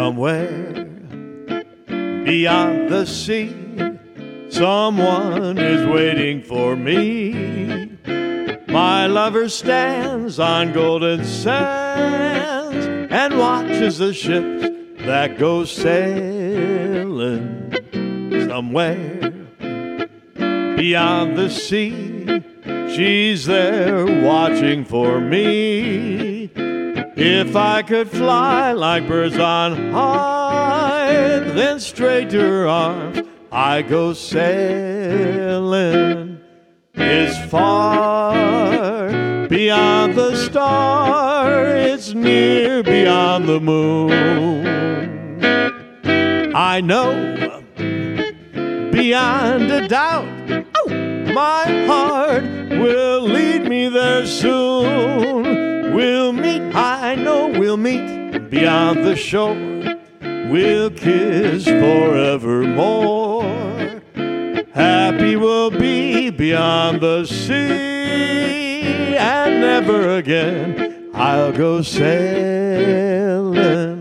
Somewhere beyond the sea, someone is waiting for me. My lover stands on golden sands and watches the ships that go sailing. Somewhere beyond the sea, she's there watching for me. If I could fly like birds on high, then straight to her arms I go sailing. It's far beyond the star, it's near beyond the moon. I know beyond a doubt, my heart will lead me there soon. We'll meet, I know we'll meet beyond the shore. We'll kiss forevermore. Happy we'll be beyond the sea, and never again I'll go sailing.